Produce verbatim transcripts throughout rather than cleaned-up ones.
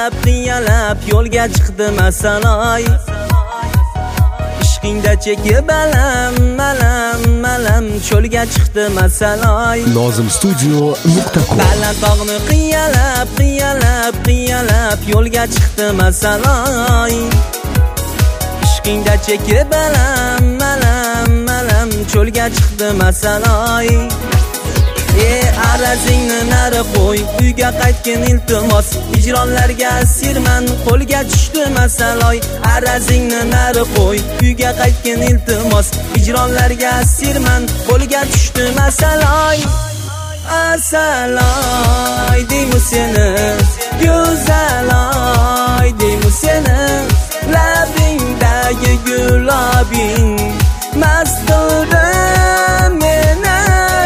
qiyalab qiyalab yo'lga chiqdi masaloy. Ishqingda chekib alam alam alam cho'lga chiqdi masaloy. Nozim studio nuqta com. Baland tog'ni qiyalab qiyalab qiyalab yo'lga chiqdi masaloy. Ishqingda chekib alam alam alam cho'lga chiqdi masaloy. E arazingni nari qo'y, uyga qaytgin iltimos, hijronlarga asirman, qo'lga tushdi masaloy. Arazingni nari qo'y, uyga qaytgin iltimos, hijronlarga asirman, qo'lga tushdi masaloy. Asaloy deymi seni, go'zaloy deymi seni, labingdagi gulobing mast qildi meni.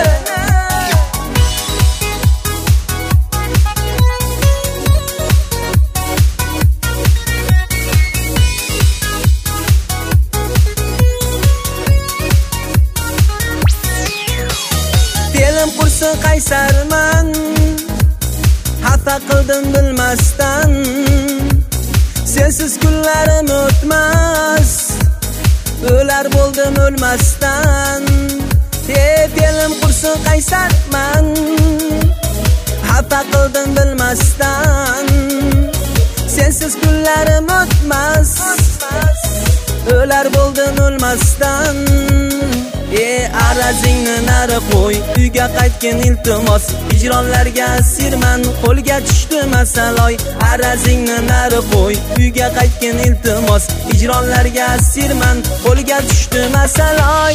Dilim qursin qaysarman, xafa qildim bilmasdan, sensiz kunlarim o'tmas, o'lar bo'ldim o'lmasdan. E dilim qursin qaysarman, xafa qildim bilmasdan, sensiz kunlarim o'tmas, o'lar bo'ldim o'lmasdan. E arazingni nari qo'y, uyga qaytgin iltimos, hijronlarga asirman, qo'lga tushdi masaloy. Arazingni nari qo'y, uyga qaytgin iltimos, hijronlarga asirman, qo'lga tushdi masaloy.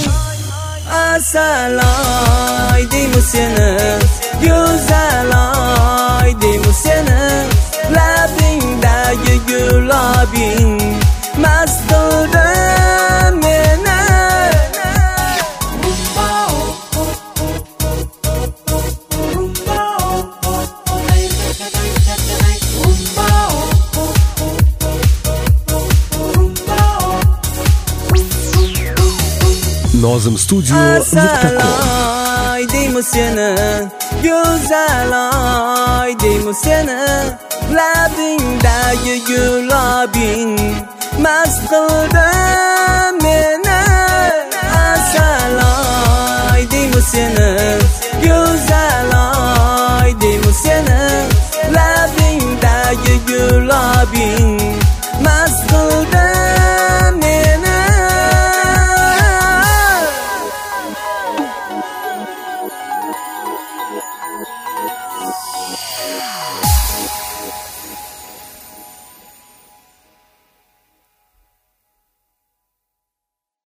Asaloy deymi seni, go'zaloy deymi seni, labingdagi gulobing mast qildi meni. Nozim studio nuqta com. Asaloy deymi seni, go'zaloy deymi seni, labingdagi gulobing mast qildi meni. Asaloy deymi seni, go'zaloy deymi seni, labingdagi gulobing mast qildi